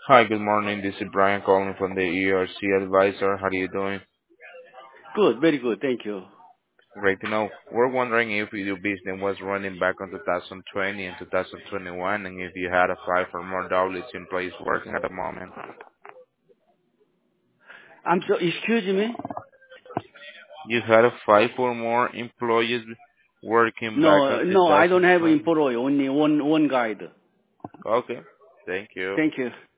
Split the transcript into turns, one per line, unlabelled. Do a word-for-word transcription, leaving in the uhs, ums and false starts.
Hi, good morning. This is Brian calling from the E R C Advisor. How are you doing?
Good, very good. Thank you.
Great to know. We're wondering if your business was running back on two thousand twenty and two thousand twenty-one, and if you had a five or more doublets employees working at the moment.
I'm so, excuse me?
You had a five or more employees working back on
No, no, I don't have
two thousand twenty.
employee, only one, one guide.
Okay. Thank you.
Thank you.